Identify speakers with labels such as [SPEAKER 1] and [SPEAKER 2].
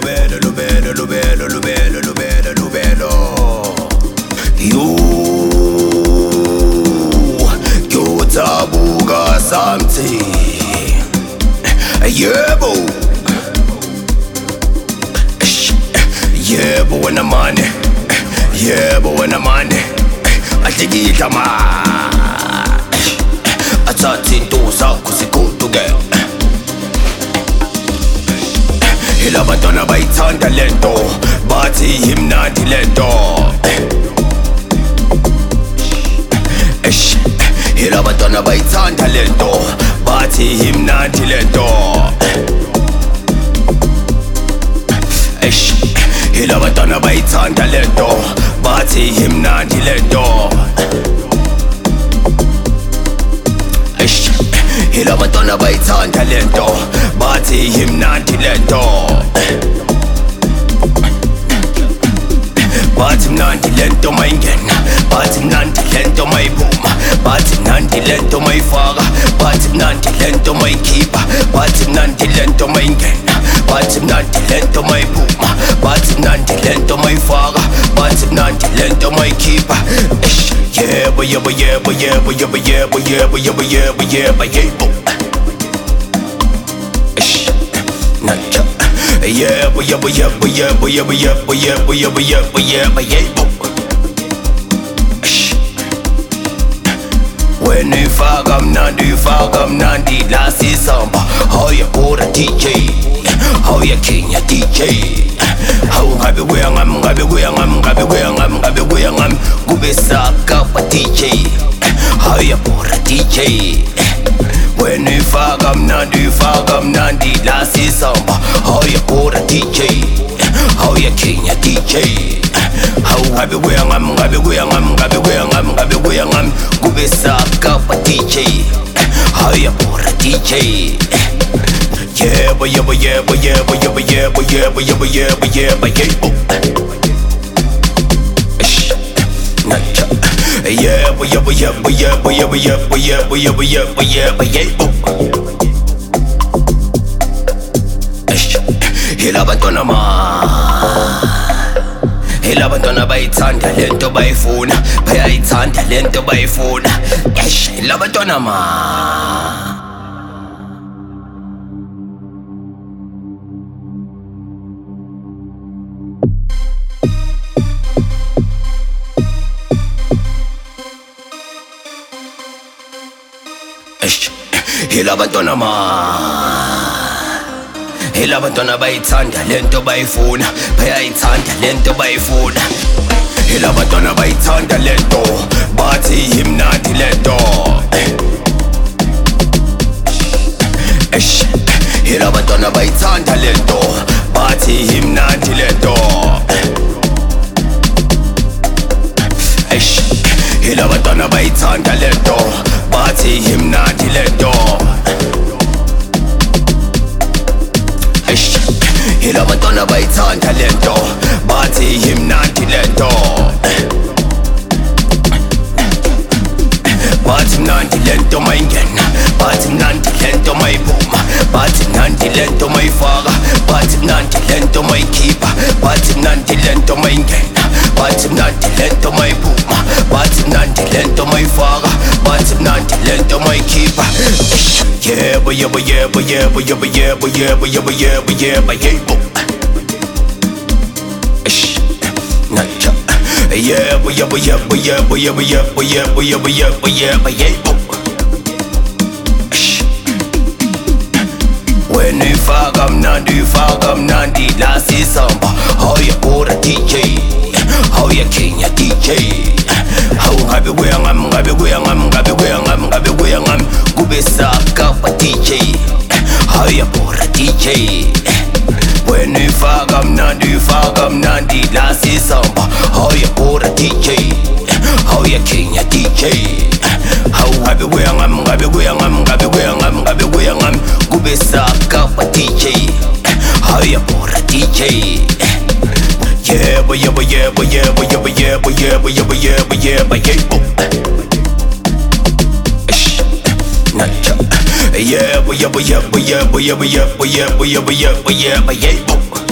[SPEAKER 1] lubelo, lubelo, lubelo, lubelo, lubelo, lubelo. You kutabuka something. Yebo. Yebo wena mane. Yebo wena mane. Atikita ma. Athatha into zakho ziguduke. Ilabantwana bayithanda lento, bathi imnandi lento. Ilabantwana bayithanda lento, bathi imnandi lento. Ilabantwana bayithanda lento, bathi imnandi lento. Ilabantwana bayithanda lento, bathi imnandi lento. Bathi mnandi lento mayingena, bathi mnandi lento mayiphuma, bathi mnandi lento mayifaka, bathi mnandi lento mayikhipha, bathi mnandi lento mayingena, bathi mnandi lento mayiphuma, bathi mnandi lento mayifaka, bathi mnandi lento mayikhipha. Yebo yebo yebo yebo yebo yebo yebo yebo yebo yebo yebo. Yebo yebo yebo yebo yebo yebo yebo yebo yebo yebo yebo. Wena ifaka mnandi la sisamba. Hoya ora DJ, hoya Kenya DJ. Hawu ngabe kuya ngami, ngabe kuya ngami, ngabe kuya ngami, ngabe kuya ngami. Kube sakapa DJ, hoya ora DJ. Wena ifaka mnandi la sisamba. Hoya ora DJ, hoya Kenya DJ. Hawu ngabe kuya ngami, ngabe kuya ngami, ngabe kuya ngami, ngabe kuya ngami. Kube sakapa DJ, hoya ora DJ. Yebo yebo yebo yebo yebo yebo yebo yebo yebo yebo yebo. Yebo yebo yebo yebo yebo yebo yebo yebo yebo yebo yebo. Ilabantwana ma, ilabantwana bayithanda lento bayifuna, bayayithanda lento bayifuna. Ilabantwana ma. Ilabantwana ma, ilabantwana bayithanda lento bayifuna, bayayithanda lento bayifuna. Ilabantwana bayithanda lento, bathi imnandi lento. Ilabantwana bayithanda lento, bathi imnandi lento. Ilabantwana bayithanda lento, bathi imnandi lento. Ilabantwana bayithanda lento, bathi imnandi lento. Bathi mnandi lento mayingena, bathi mnandi lento mayiphuma, bathi mnandi lento mayifaka, bathi mnandi lento mayikhipha, bathi mnandi lento mayingena, bathi mnandi lento mayiphuma, bathi mnandi lento mayifaka, bathi mnandi lento mayikhipha. Yebo yebo yebo yebo yebo yebo yebo yebo yebo yebo yebo. Yebo yebo yebo yebo yebo yebo yebo yebo yebo yebo yebo. Wena ifaka mnandi la sisamba. Hoya ora DJ, hoya Kenya DJ. Hawu ngabe kuya ngami, ngabe kuya ngami, ngabe kuya ngami, ngabe kuya ngami. Kube sakapa DJ, hoya ora DJ. Wena ifaka mnandi la sisamba. Hoya ora DJ, hoya Kenya DJ. Hawu ngabe kuya ngami, ngabe kuya ngami, ngabe kuya ngami, ngabe kuya ngami. Kube sakapa DJ, hoya ora DJ. Yebo yebo yebo yebo yebo yebo yebo yebo yebo yebo yebo. Yebo yebo yebo yebo yebo yebo yebo yebo yebo yebo yebo.